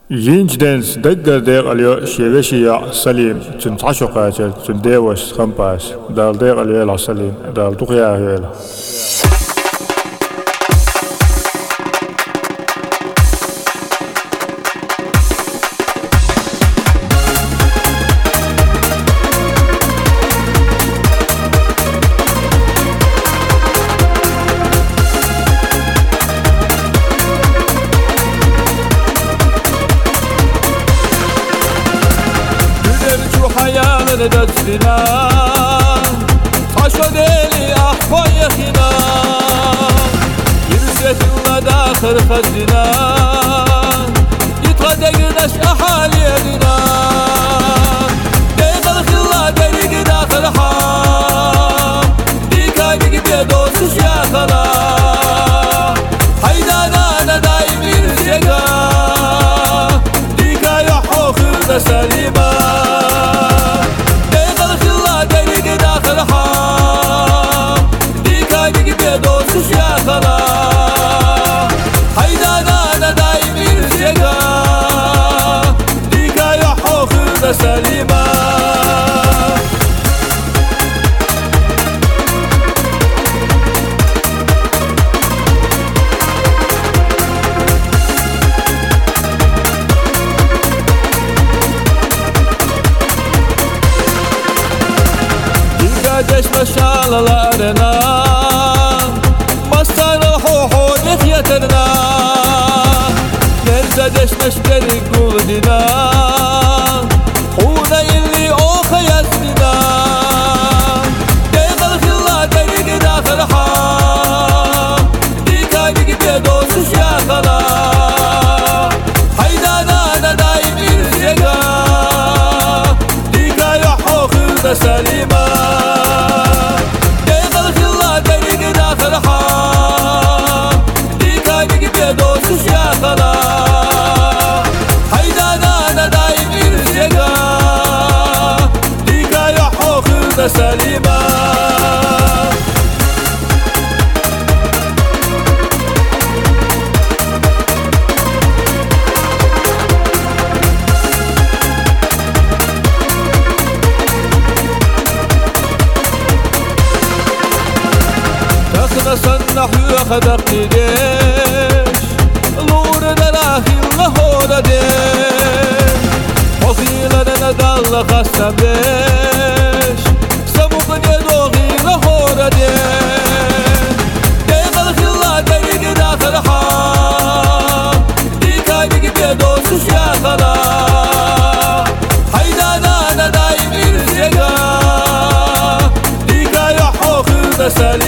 ينجدنس دقر ديق اليو شيوشي سليم تن تعشقاتل تن ديوش خمباس دال ديق اليو سليم دال دقيا هيلا دستنا خشوا ديلي أحفا يخنا يرسيت الله داخل خدنا يتغدقناش أحالي يدنا ديق الخلا ديق داخل حام ديكا ديق بيدوسش يا خلا حيدانا أنا دايم يرسيقا ديكا يحوخ سليما سليمة ديكا جيش مشالالارنا مصان الحوحو نخيتنا نرزا جيش مشترك قودنا خونا اللي اوخا يسنا ديق الخلا ديق داخل حام ديكا ديق بيدوسش يا خلا حيدانا انا دايم يرزيقا ديكا يحوخ سليمة ديق الخلا ديق داخل حام ديكا ديق بيدوسش يا خلا حيدانا انا دايم يرزيقا سليمة تخنا صنح يخدق لديش لور دراخي لهورا ديش وفيلا ندال خسم ديش سموقني دوغي لهورا ديش ديق الخلا ديق داخل حام ديكا ديق بيدوسش يا خلا حيدانا انا دايم يرزيقا ديكا يحوخ سليم